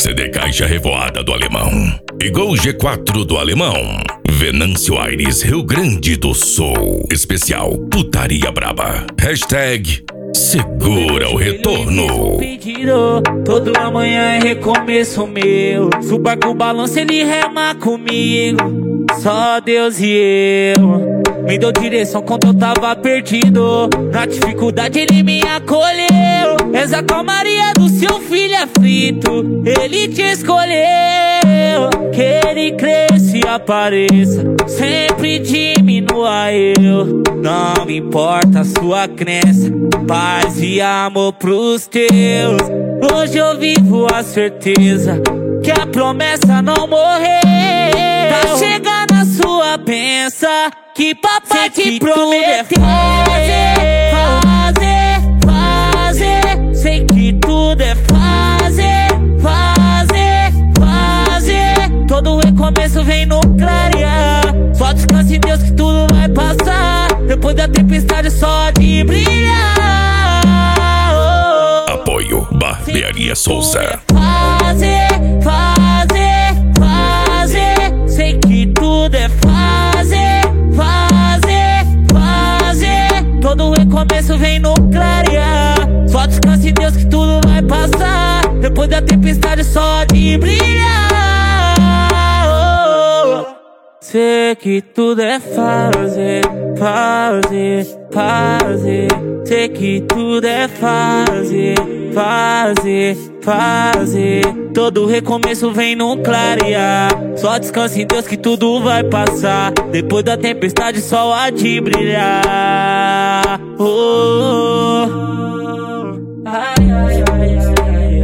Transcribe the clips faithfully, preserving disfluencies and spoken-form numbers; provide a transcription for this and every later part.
C D Caixa Revoada do Alemão e Gol G quatro do Alemão. Venâncio Aires, Rio Grande do Sul. Especial Putaria Braba. Hashtag Segura o Retorno. Todo amanhã é recomeço meu. Se o barco balança, ele rema comigo. Só Deus e eu. Me deu direção quando eu tava perdido. Na dificuldade ele me acolheu. És a calmaria do seu filho aflito. Ele te escolheu. Que ele cresça e apareça, sempre diminua eu. Não me importa a sua crença, paz e amor pros teus. Hoje eu vivo a certeza que a promessa não morreu. Tá chegando a sua pensa que papai te prometeu. Fazer, fazer, fazer. Sei que tudo é fazer, fazer, fazer. Todo recomeço vem no clarear. Só descanse em Deus que tudo vai passar. Depois da tempestade só de brilhar. Oh, apoio Barbearia Souza. Fazer, fazer, fazer. Sei que tudo é fazer, fazer, fazer. Todo recomeço vem no clarear. Só descanse em Deus que tudo vai passar. Depois da tempestade só de brilhar. Oh, sei que tudo é fazer, fazer, fazer. Sei que tudo é fazer, fazer, fazer. Todo recomeço vem num clarear. Só descanse em Deus que tudo vai passar. Depois da tempestade só há de brilhar. Oh, oh, oh. Ai, ai, ai, ai,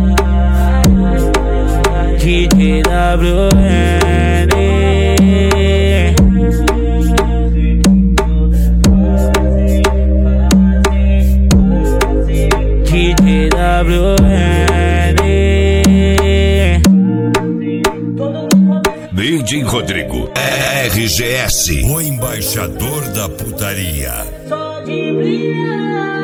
ai, ai. D J W N D J W N D J Rodrigo R G S, o embaixador da putaria. Só de brilhar.